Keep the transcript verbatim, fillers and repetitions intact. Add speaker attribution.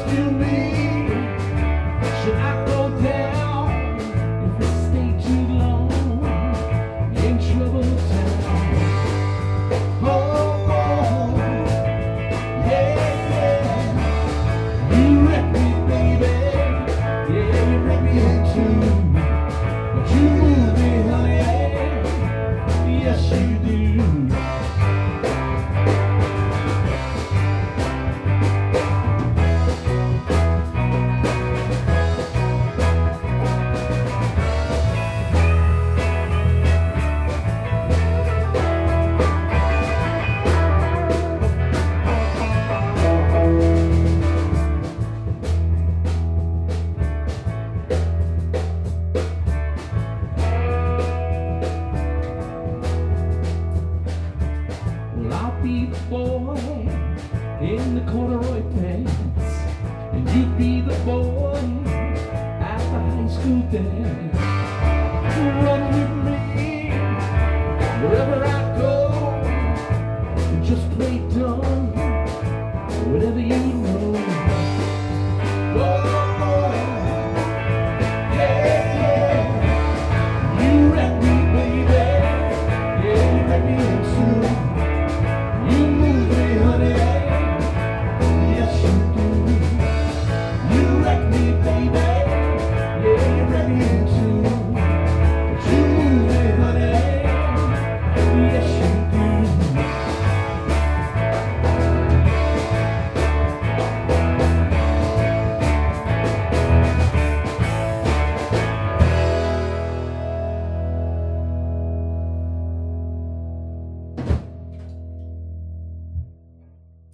Speaker 1: still me. Should I go down if we stay too long in trouble town? Oh, oh, yeah, yeah. You wreck me, baby. Yeah, you wreck me too. But you move me, honey. Yes, you do. I'll be the boy in the corduroy pants, and you be the boy at the high school dance.